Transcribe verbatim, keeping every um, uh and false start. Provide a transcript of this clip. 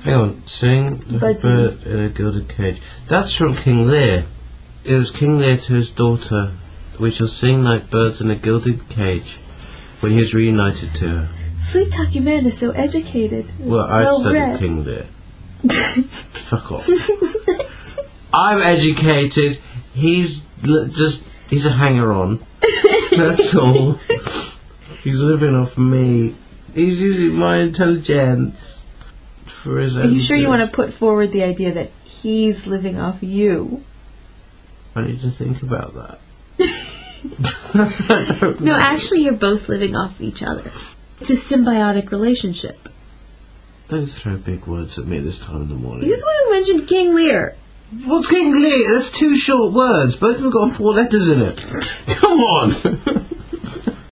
Hang on. Sing like a bird in a gilded cage. That's from King Lear. It was King Lear to his daughter. We shall sing like birds in a gilded cage when he is reunited to her. Sweet Talking Man is so educated. Well, I well studied read. King Lear. Fuck off. I'm educated. He's l- just... He's a hanger-on. That's all. He's living off me. He's using my intelligence for his own Are you sure good. you want to put forward the idea that he's living off you? I need to think about that. No, actually, you're both living off each other. It's a symbiotic relationship. Don't throw big words at me this time of the morning. You're the one who mentioned King Lear. What's King Lear? That's two short words. Both of them got four letters in it. Come on.